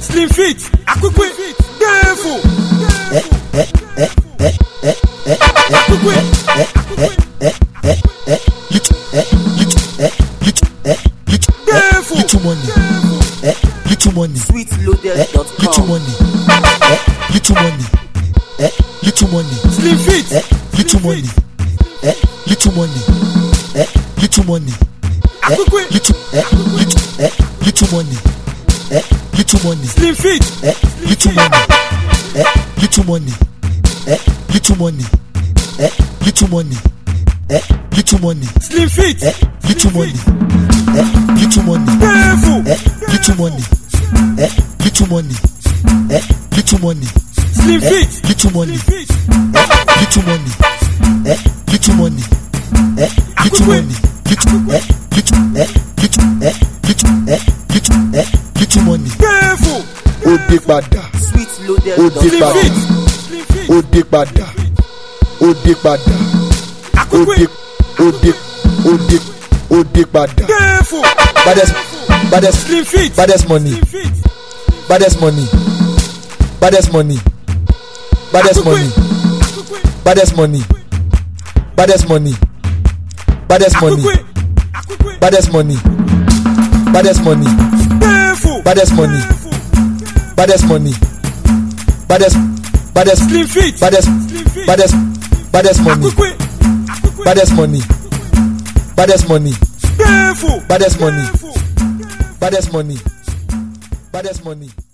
Slim Fit, Akukwe, Devil. Little money. Little money. Sweetloaded.com. Little money. Little money. Little money. Slim Fit, Little money. Little money. Little money. Akukwe, Little money. Little money. Slim Fit, Little money. Little money. Little money. Little money. Little money. Slim Fit, Little money. Little money. Devil. Little money. Little money. Little money. Slim Fit, Little money. Little money. Little money. Little money. Little money. Devil. Ode padà. Sweetloaded.com. Ode padà. Ode padà. Akukwe, Ode padà. Devil. Baddest Slim Fit, baddest money. Slim Fit, Baddest money. Baddest money. Baddest money. Akukwe, Baddest money. Baddest money. Baddest money. Akukwe, Baddest money. Baddest money. Devil. Baddest money. Baddest money. Baddest Slim Fit, baddest baddest money. Akukwe, Baddest money. Baddest money. Devil. Baddest money. Baddest money. Baddest money.